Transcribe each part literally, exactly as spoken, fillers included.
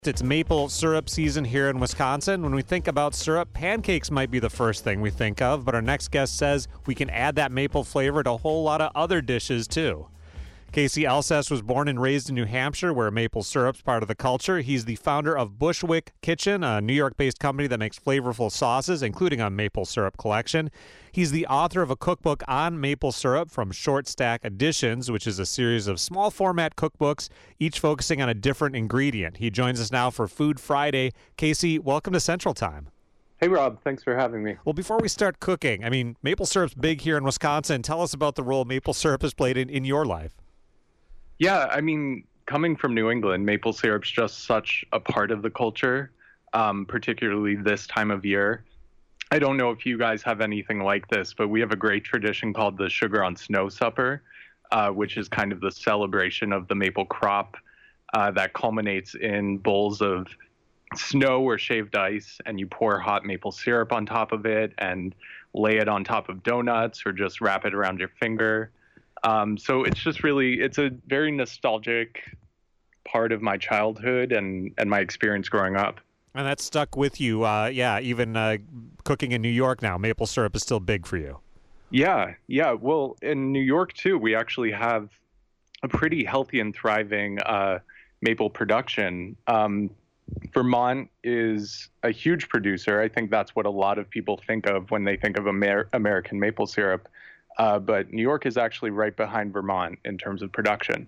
It's maple syrup season here in Wisconsin. When we think about syrup, pancakes might be the first thing we think of, but our next guest says we can add that maple flavor to a whole lot of other dishes too. Casey Elsas was born and raised in New Hampshire, where maple syrup's part of the culture. He's the founder of Bushwick Kitchen, a New York-based company that makes flavorful sauces, including a maple syrup collection. He's the author of a cookbook on maple syrup from Short Stack Editions, which is a series of small-format cookbooks, each focusing on a different ingredient. He joins us now for Food Friday. Casey, welcome to Central Time. Hey, Rob. Thanks for having me. Well, before we start cooking, I mean, maple syrup's big here in Wisconsin. Tell us about the role maple syrup has played in, in your life. Yeah, I mean, coming from New England, maple syrup's just such a part of the culture, um, particularly this time of year. I don't know if you guys have anything like this, but we have a great tradition called the Sugar on Snow Supper, uh, which is kind of the celebration of the maple crop uh, that culminates in bowls of snow or shaved ice, and you pour hot maple syrup on top of it and lay it on top of donuts or just wrap it around your finger. Um, so it's just really, it's a very nostalgic part of my childhood and, and my experience growing up. And that stuck with you, uh, yeah, even uh, cooking in New York now, maple syrup is still big for you. Yeah, yeah. Well, in New York, too, we actually have a pretty healthy and thriving uh, maple production. Um, Vermont is a huge producer. I think that's what a lot of people think of when they think of Amer- American maple syrup. Uh, but New York is actually right behind Vermont in terms of production.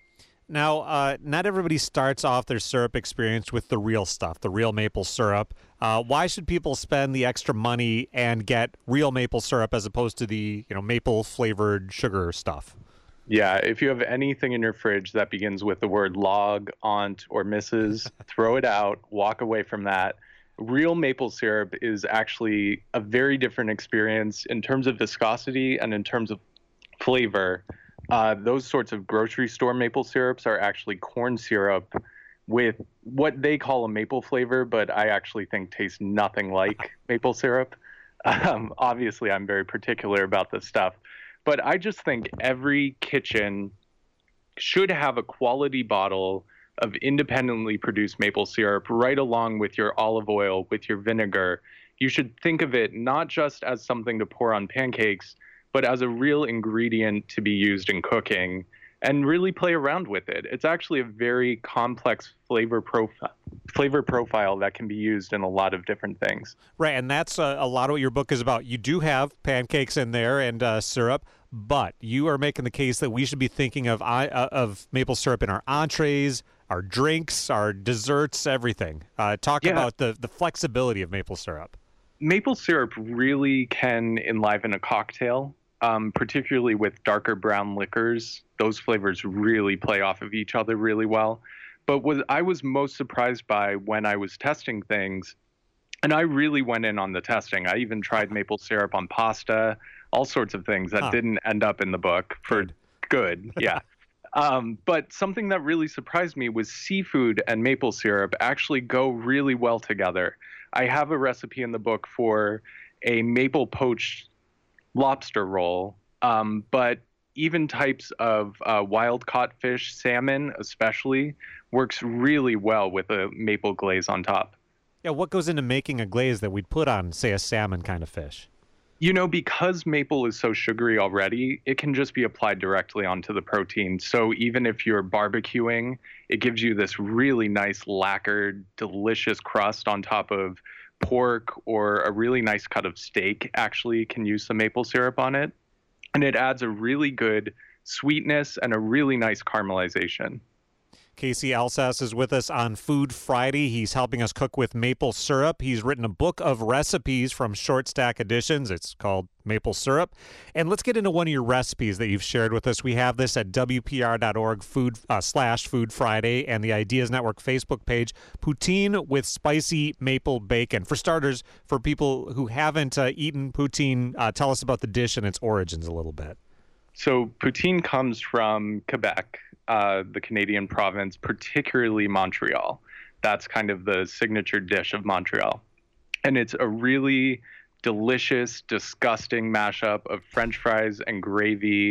Now, uh, not everybody starts off their syrup experience with the real stuff, the real maple syrup. Uh, why should people spend the extra money and get real maple syrup as opposed to the, you know, maple flavored sugar stuff? Yeah, if you have anything in your fridge that begins with the word log, aunt, or missus, throw it out, walk away from that. Real maple syrup is actually a very different experience in terms of viscosity and in terms of flavor. Uh, those sorts of grocery store maple syrups are actually corn syrup with what they call a maple flavor, but I actually think tastes nothing like maple syrup. Um, obviously, I'm very particular about this stuff, but I just think every kitchen should have a quality bottle of independently produced maple syrup right along with your olive oil, with your vinegar. You should think of it not just as something to pour on pancakes, but as a real ingredient to be used in cooking and really play around with it. It's actually a very complex flavor profile flavor profile that can be used in a lot of different things. Right, and that's a, a lot of what your book is about. You do have pancakes in there and uh, syrup, but you are making the case that we should be thinking of uh, of maple syrup in our entrees, our drinks, our desserts, everything. Uh, talk yeah. about the, the flexibility of maple syrup. Maple syrup really can enliven a cocktail, um, particularly with darker brown liquors. Those flavors really play off of each other really well. But what I was most surprised by when I was testing things, and I really went in on the testing. I even tried maple syrup on pasta, all sorts of things that huh. didn't end up in the book for good, good yeah. Um, but something that really surprised me was seafood and maple syrup actually go really well together. I have a recipe in the book for a maple poached lobster roll, um, but even types of uh, wild caught fish, salmon especially, works really well with a maple glaze on top. Yeah, what goes into making a glaze that we'd put on, say, a salmon kind of fish? You know, because maple is so sugary already, it can just be applied directly onto the protein. So even if you're barbecuing, it gives you this really nice lacquered, delicious crust on top of pork, or a really nice cut of steak actually can use some maple syrup on it. And it adds a really good sweetness and a really nice caramelization. Casey Elsas is with us on Food Friday. He's helping us cook with maple syrup. He's written a book of recipes from Short Stack Editions. It's called Maple Syrup. And let's get into one of your recipes that you've shared with us. We have this at W P R dot org food, uh, slash Food Friday and the Ideas Network Facebook page, poutine with spicy maple bacon. For starters, for people who haven't uh, eaten poutine, uh, tell us about the dish and its origins a little bit. So poutine comes from Quebec, uh, the Canadian province, particularly Montreal. That's kind of the signature dish of Montreal. And it's a really delicious, disgusting mashup of French fries and gravy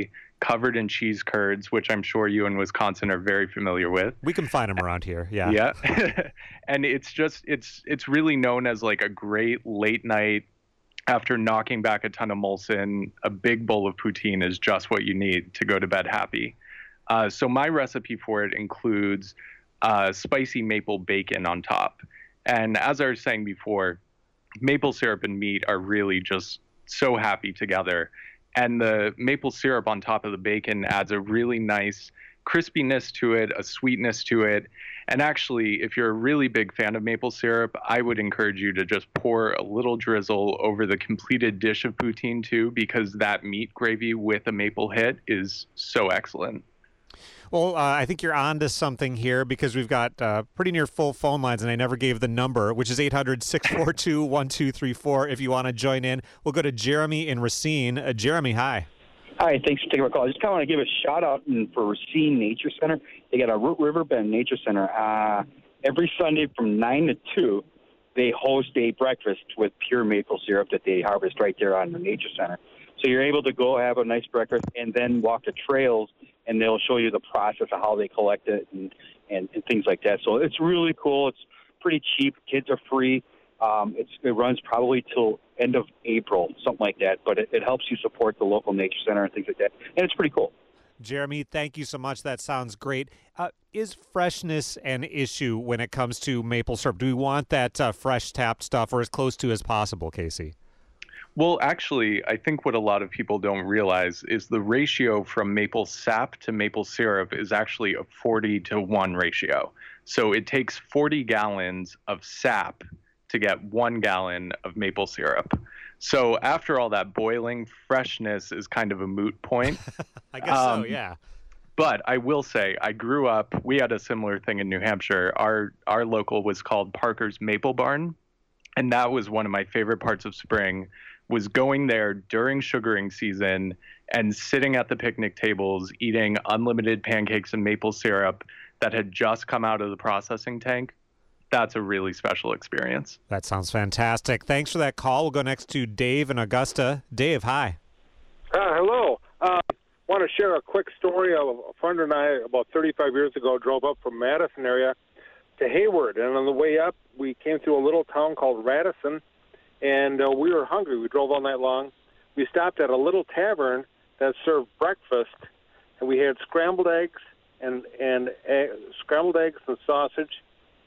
covered in cheese curds, which I'm sure you in Wisconsin are very familiar with. We can find them around here. Yeah. Yeah. And it's just, it's, it's really known as like a great late night. After knocking back a ton of Molson, a big bowl of poutine is just what you need to go to bed happy. Uh, so my recipe for it includes uh, spicy maple bacon on top. And as I was saying before, maple syrup and meat are really just so happy together. And the maple syrup on top of the bacon adds a really nice crispiness to it, a sweetness to it. And actually, if you're a really big fan of maple syrup, I would encourage you to just pour a little drizzle over the completed dish of poutine too, because that meat gravy with a maple hit is so excellent. Well, uh, I think you're on to something here because we've got uh, pretty near full phone lines, and I never gave the number, which is eight hundred, six four two, one two three four. If you want to join in, we'll go to Jeremy in Racine. Uh, Jeremy, hi. Hi, thanks for taking my call. I just kind of want to give a shout out for Racine Nature Center. They got a Root River Bend Nature Center. Uh, every Sunday from nine to two, they host a breakfast with pure maple syrup that they harvest right there on the Nature Center. So you're able to go have a nice breakfast and then walk the trails, and they'll show you the process of how they collect it and, and, and things like that. So it's really cool. It's pretty cheap. Kids are free. Um, it's, it runs probably till end of April, something like that. But it, it helps you support the local nature center and things like that. And it's pretty cool. Jeremy, thank you so much. That sounds great. Uh, is freshness an issue when it comes to maple syrup? Do we want that uh, fresh tapped stuff or as close to as possible, Casey? Well, actually, I think what a lot of people don't realize is the ratio from maple sap to maple syrup is actually a forty to one ratio. So it takes forty gallons of sap to get one gallon of maple syrup. So after all that boiling, freshness is kind of a moot point. I guess um, so, yeah. But I will say, I grew up, we had a similar thing in New Hampshire. Our, our local was called Parker's Maple Barn. And that was one of my favorite parts of spring, was going there during sugaring season and sitting at the picnic tables, eating unlimited pancakes and maple syrup that had just come out of the processing tank. That's a really special experience. That sounds fantastic. Thanks for that call. We'll go next to Dave in Augusta. Dave, hi. Uh, hello. I uh, want to share a quick story of a friend and I about thirty-five years ago drove up from Madison area to Hayward. And on the way up, we came through a little town called Radisson, and uh, we were hungry. We drove all night long. We stopped at a little tavern that served breakfast, and we had scrambled eggs and, and egg, scrambled eggs and sausage,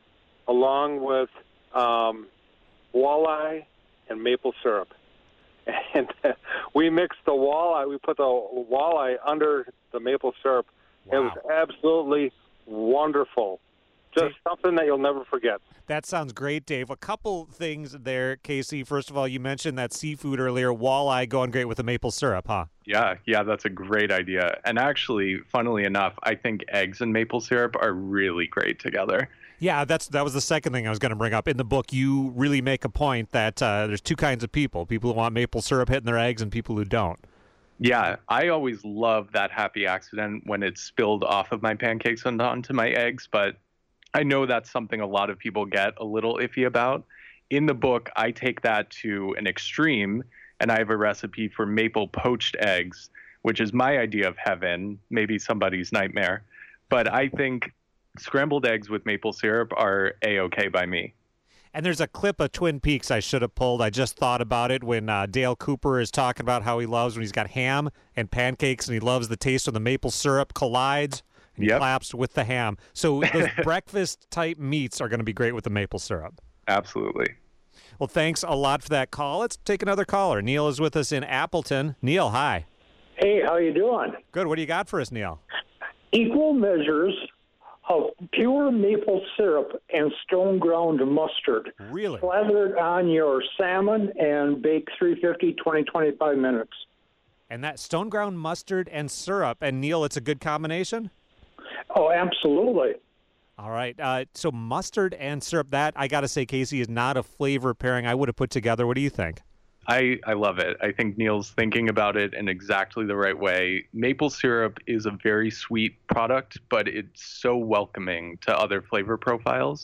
along with um, walleye and maple syrup. And uh, we mixed the walleye, we put the walleye under the maple syrup. Wow. It was absolutely wonderful. Just something that you'll never forget. That sounds great, Dave. A couple things there, Casey. First of all, you mentioned that seafood earlier, walleye going great with the maple syrup, huh? Yeah, yeah, that's a great idea. And actually, funnily enough, I think eggs and maple syrup are really great together. Yeah, that's that was the second thing I was going to bring up. In the book, you really make a point that uh, there's two kinds of people, people who want maple syrup hitting their eggs and people who don't. Yeah, I always love that happy accident when it's spilled off of my pancakes and onto my eggs, but I know that's something a lot of people get a little iffy about. In the book, I take that to an extreme, and I have a recipe for maple poached eggs, which is my idea of heaven, maybe somebody's nightmare. But I think scrambled eggs with maple syrup are A-okay by me. And there's a clip of Twin Peaks I should have pulled. I just thought about it when uh, Dale Cooper is talking about how he loves when he's got ham and pancakes and he loves the taste of the maple syrup collides and he Yep. claps with the ham. So those breakfast-type meats are going to be great with the maple syrup. Absolutely. Well, thanks a lot for that call. Let's take another caller. Neil is with us in Appleton. Neil, hi. Hey, how you doing? Good. What do you got for us, Neil? Equal measures of pure maple syrup and stone ground mustard. Really? Slathered on your salmon and bake three fifty, twenty, twenty-five minutes. And that stone ground mustard and syrup. And Neil, it's a good combination? Oh, absolutely. All right. Uh, so mustard and syrup, that, I got to say, Casey, is not a flavor pairing I would have put together. What do you think? I, I love it. I think Neil's thinking about it in exactly the right way. Maple syrup is a very sweet product, but it's so welcoming to other flavor profiles.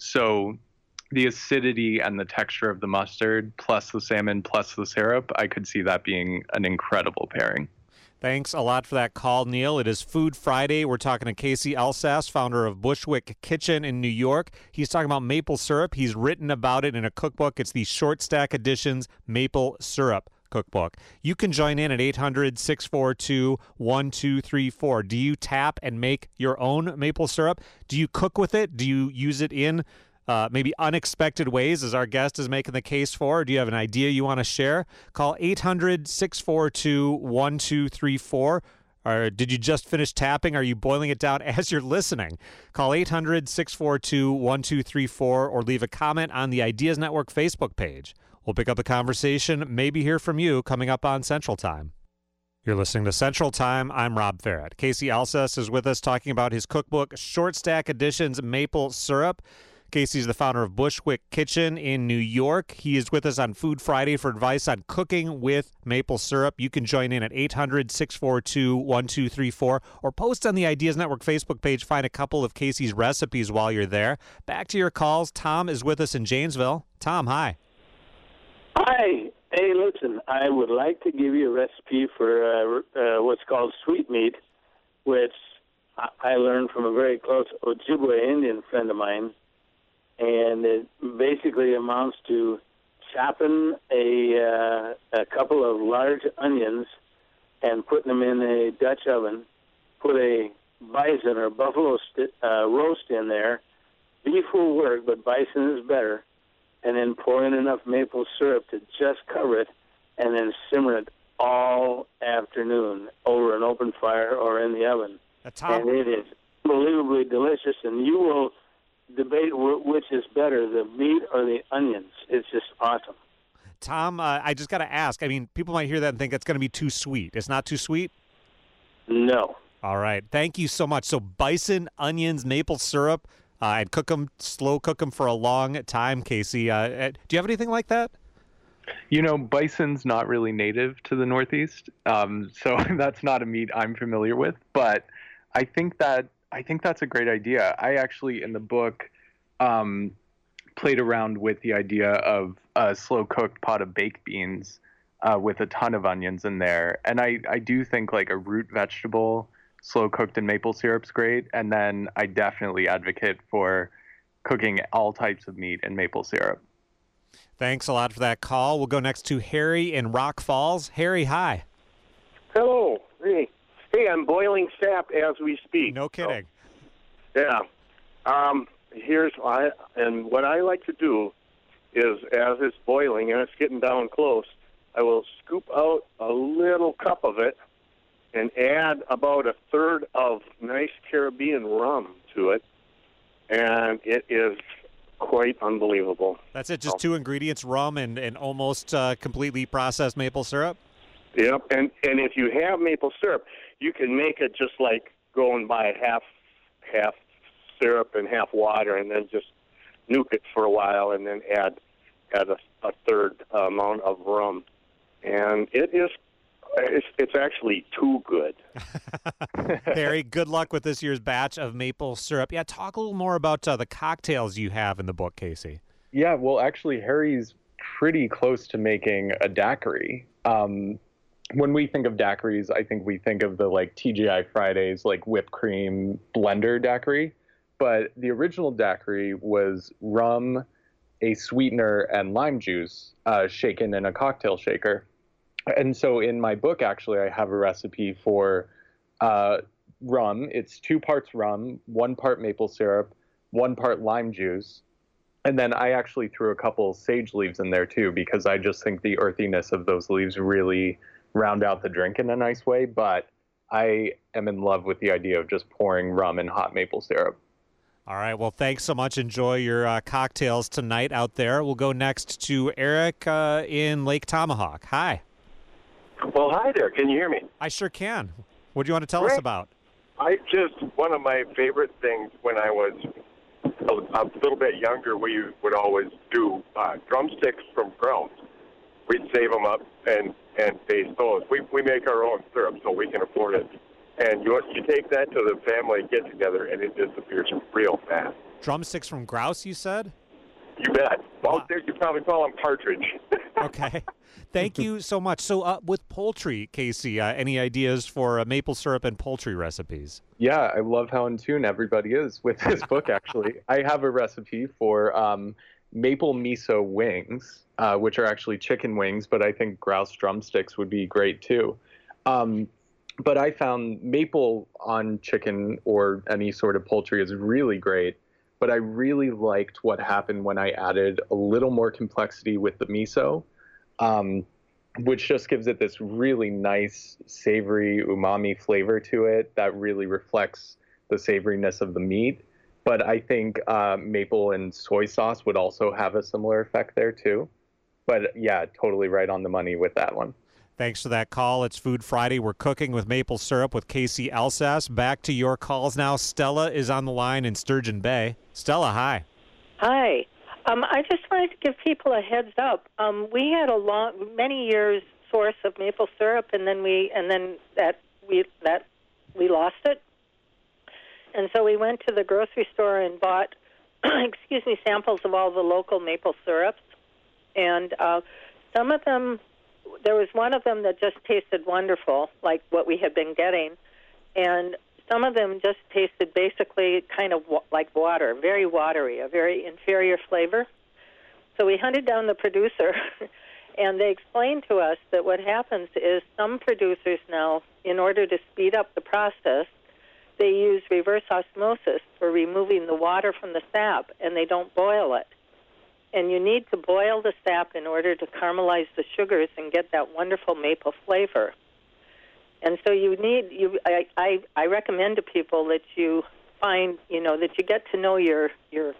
So the acidity and the texture of the mustard plus the salmon plus the syrup, I could see that being an incredible pairing. Thanks a lot for that call, Neil. It is Food Friday. We're talking to Casey Elsass, founder of Bushwick Kitchen in New York. He's talking about maple syrup. He's written about it in a cookbook. It's the Short Stack Editions Maple Syrup Cookbook. You can join in at eight hundred, six four two, one two three four. Do you tap and make your own maple syrup? Do you cook with it? Do you use it in Uh, maybe unexpected ways, as our guest is making the case for? Or do you have an idea you want to share? Call eight hundred, six four two, one two three four. Or did you just finish tapping? Are you boiling it down as you're listening? Call eight hundred, six four two, one two three four or leave a comment on the Ideas Network Facebook page. We'll pick up the conversation, maybe hear from you coming up on Central Time. You're listening to Central Time. I'm Rob Farrett. Casey Elsass is with us talking about his cookbook, Short Stack Editions Maple Syrup. Casey's the founder of Bushwick Kitchen in New York. He is with us on Food Friday for advice on cooking with maple syrup. You can join in at eight hundred, six four two, one two three four or post on the Ideas Network Facebook page. Find a couple of Casey's recipes while you're there. Back to your calls. Tom is with us in Janesville. Tom, hi. Hi. Hey, listen, I would like to give you a recipe for uh, uh, what's called sweetmeat, which I learned from a very close Ojibwe Indian friend of mine. And it basically amounts to chopping a, uh, a couple of large onions and putting them in a Dutch oven, put a bison or buffalo st- uh, roast in there. Beef will work, but bison is better. And then pour in enough maple syrup to just cover it, and then simmer it all afternoon over an open fire or in the oven. And it is unbelievably delicious, and you will debate which is better, the meat or the onions. It's just awesome. Tom, uh, I just got to ask. I mean, people might hear that and think it's going to be too sweet. It's not too sweet? No. All right. Thank you so much. So bison, onions, maple syrup, uh, I'd cook them, slow cook them for a long time, Casey. Uh, do you have anything like that? You know, bison's not really native to the Northeast, um, so that's not a meat I'm familiar with. But I think that I think that's a great idea. I actually, in the book, um, played around with the idea of a slow-cooked pot of baked beans uh, with a ton of onions in there. And I, I do think like a root vegetable slow-cooked in maple syrup's great. And then I definitely advocate for cooking all types of meat in maple syrup. Thanks a lot for that call. We'll go next to Harry in Rock Falls. Harry, hi. Hello. Hey. Hey, I'm boiling sap as we speak. No kidding. So, yeah. Um, here's I and what I like to do is, as it's boiling and it's getting down close, I will scoop out a little cup of it and add about a third of nice Caribbean rum to it, and it is quite unbelievable. That's it. Just two ingredients: rum and and almost uh, completely processed maple syrup. Yep, and and if you have maple syrup, you can make it just like going by half half syrup and half water, and then just nuke it for a while, and then add add a, a third amount of rum, and it is it's, it's actually too good. Harry, good luck with this year's batch of maple syrup. Yeah, talk a little more about uh, the cocktails you have in the book, Casey. Yeah, well, actually, Harry's pretty close to making a daiquiri. Um, When we think of daiquiris, I think we think of the like T G I Fridays, like whipped cream blender daiquiri. But the original daiquiri was rum, a sweetener, and lime juice uh, shaken in a cocktail shaker. And so in my book, actually, I have a recipe for uh, rum. It's two parts rum, one part maple syrup, one part lime juice. And then I actually threw a couple sage leaves in there, too, because I just think the earthiness of those leaves really round out the drink in a nice way, but I am in love with the idea of just pouring rum and hot maple syrup. All right. Well, thanks so much. Enjoy your uh, cocktails tonight out there. We'll go next to Eric uh, in Lake Tomahawk. Hi. Well, hi there. Can you hear me? I sure can. What do you want to tell Great. us about? I just, one of my favorite things when I was a, a little bit younger, we would always do uh, drumsticks from grounds. We'd save them up and, and base those. We we make our own syrup, so we can afford it. And you you take that to the family get-together, and it disappears real fast. Drumsticks from grouse, you said? You bet. Well, Wow. there you probably call them partridge. Okay. Thank you so much. So uh, with poultry, Casey, uh, any ideas for uh, maple syrup and poultry recipes? Yeah, I love how in tune everybody is with this book, actually. I have a recipe for um, maple miso wings, uh, which are actually chicken wings, but I think grouse drumsticks would be great too. Um, but I found maple on chicken or any sort of poultry is really great. But I really liked what happened when I added a little more complexity with the miso, um, which just gives it this really nice, savory, umami flavor to it that really reflects the savoriness of the meat. But I think uh, maple and soy sauce would also have a similar effect there too. But yeah, totally right on the money with that one. Thanks for that call. It's Food Friday. We're cooking with maple syrup with Casey Elsass. Back to your calls now. Stella is on the line in Sturgeon Bay. Stella, hi. Hi. Um, I just wanted to give people a heads up. Um, we had a long, many years source of maple syrup, and then we and then that we that we lost it. And so we went to the grocery store and bought, excuse me, samples of all the local maple syrups, and uh, some of them. There was one of them that just tasted wonderful, like what we had been getting, and some of them just tasted basically kind of wa- like water, very watery, a very inferior flavor. So we hunted down the producer, and they explained to us that what happens is some producers now, in order to speed up the process, they use reverse osmosis for removing the water from the sap, and they don't boil it. And you need to boil the sap in order to caramelize the sugars and get that wonderful maple flavor. And so you need, you, I, I, I recommend to people that you find, you know, that you get to know your your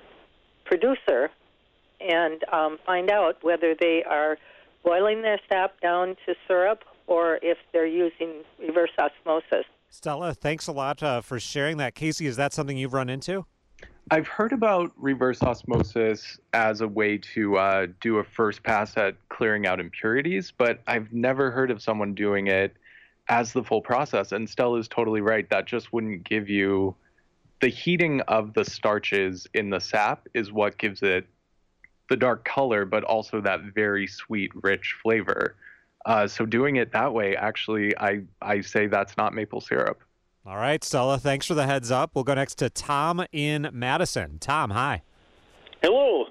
producer and um, find out whether they are boiling their sap down to syrup or if they're using reverse osmosis. Stella, thanks a lot uh, for sharing that. Casey, is that something you've run into? I've heard about reverse osmosis as a way to uh, do a first pass at clearing out impurities, but I've never heard of someone doing it as the full process. And Stella's totally right. That just wouldn't give you the heating of the starches in the sap is what gives it the dark color, but also that very sweet, rich flavor. Uh, so doing it that way, actually, I, I say that's not maple syrup. All right, Stella, thanks for the heads up. We'll go next to Tom in Madison. Tom, hi. Hello.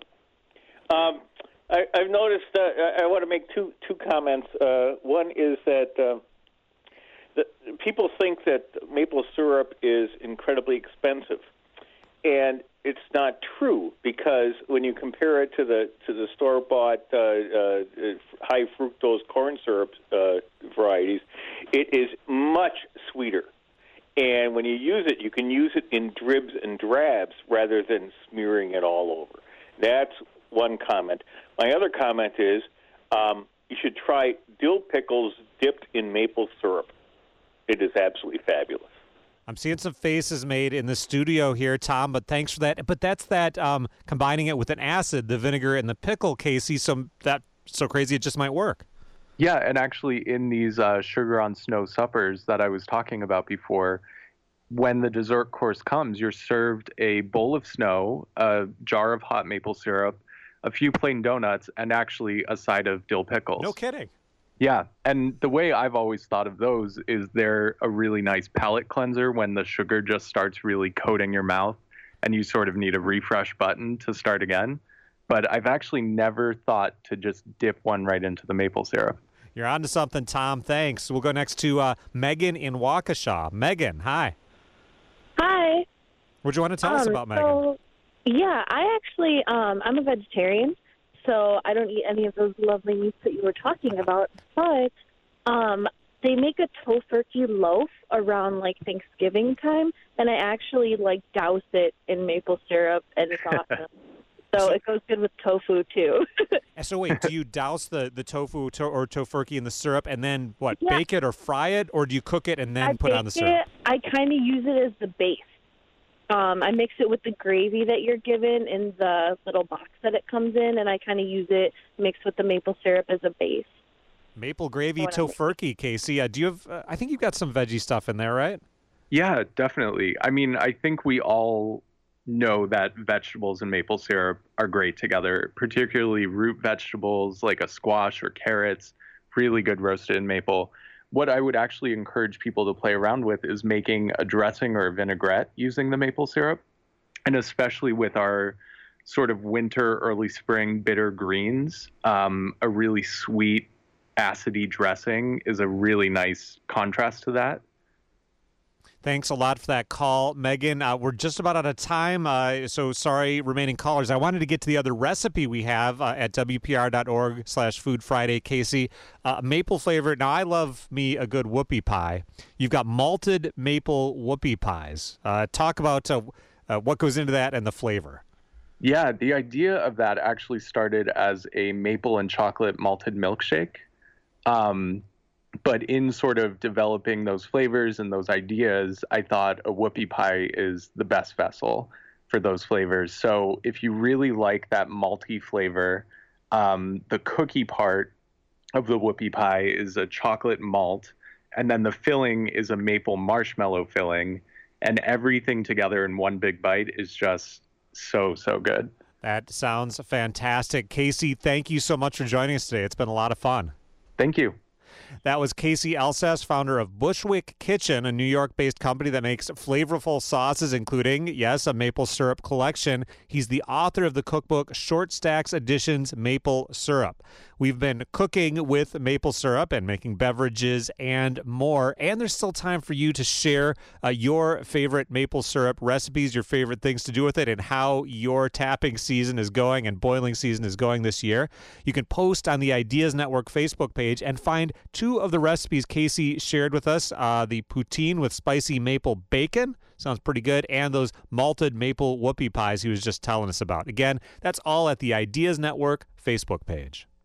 Um, I, I've noticed, uh, I, I want to make two two comments. Uh, one is that uh, the, people think that maple syrup is incredibly expensive, and it's not true because when you compare it to the to the store-bought uh, uh, high fructose corn syrup uh, varieties, it is much sweeter. And when you use it, you can use it in dribs and drabs rather than smearing it all over. That's one comment. My other comment is um, you should try dill pickles dipped in maple syrup. It is absolutely fabulous. I'm seeing some faces made in the studio here, Tom, but thanks for that. But that's that um, combining it with an acid, the vinegar and the pickle, Casey, so that so crazy it just might work. Yeah, and actually in these uh, sugar on snow suppers that I was talking about before, when the dessert course comes, you're served a bowl of snow, a jar of hot maple syrup, a few plain donuts, and actually a side of dill pickles. No kidding. Yeah, and the way I've always thought of those is they're a really nice palate cleanser when the sugar just starts really coating your mouth and you sort of need a refresh button to start again. But I've actually never thought to just dip one right into the maple syrup. You're on to something, Tom. Thanks. We'll go next to uh, Megan in Waukesha. Megan, hi. Hi. What do you want to tell um, us about Megan? So, yeah, I actually, um, I'm a vegetarian, so I don't eat any of those lovely meats that you were talking about. But um, they make a tofurkey loaf around, like, Thanksgiving time, and I actually, like, douse it in maple syrup, and it's awesome. So it goes good with tofu, too. So wait, do you douse the, the tofu to, or tofurkey in the syrup and then, what, Yeah. bake it or fry it? Or do you cook it and then I put it on the bake syrup? it, I kind of use it as the base. Um, I mix it with the gravy that you're given in the little box that it comes in, and I kind of use it mixed with the maple syrup as a base. Maple gravy What I'm tofurkey, Casey. Uh, do you have, uh, I think you've got some veggie stuff in there, right? Yeah, definitely. I mean, I think we all know that vegetables and maple syrup are great together, particularly root vegetables like a squash or carrots, really good roasted in maple. What I would actually encourage people to play around with is making a dressing or a vinaigrette using the maple syrup, and especially with our sort of winter, early spring bitter greens, um, a really sweet, acidy dressing is a really nice contrast to that. Thanks a lot for that call, Megan. Uh, we're just about out of time, uh, so sorry, remaining callers. I wanted to get to the other recipe we have uh, at W P R dot org slash Food Friday, Casey. Uh, maple flavor. Now, I love me a good whoopie pie. You've got malted maple whoopie pies. Uh, talk about uh, uh, what goes into that and the flavor. Yeah, the idea of that actually started as a maple and chocolate malted milkshake. Um, but in sort of developing those flavors and those ideas, I thought a whoopie pie is the best vessel for those flavors. So if you really like that malty flavor, um, the cookie part of the whoopie pie is a chocolate malt, and then the filling is a maple marshmallow filling, and everything together in one big bite is just so, so good. That sounds fantastic. Casey, thank you so much for joining us today. It's been a lot of fun. Thank you. That was Casey Elsass, founder of Bushwick Kitchen, a New York-based company that makes flavorful sauces, including, yes, a maple syrup collection. He's the author of the cookbook Short Stacks Editions Maple Syrup. We've been cooking with maple syrup and making beverages and more, and there's still time for you to share uh, your favorite maple syrup recipes, your favorite things to do with it, and how your tapping season is going and boiling season is going this year. You can post on the Ideas Network Facebook page and find two of the recipes Casey shared with us, uh, the poutine with spicy maple bacon, sounds pretty good, and those malted maple whoopie pies he was just telling us about. Again, that's all at the Ideas Network Facebook page.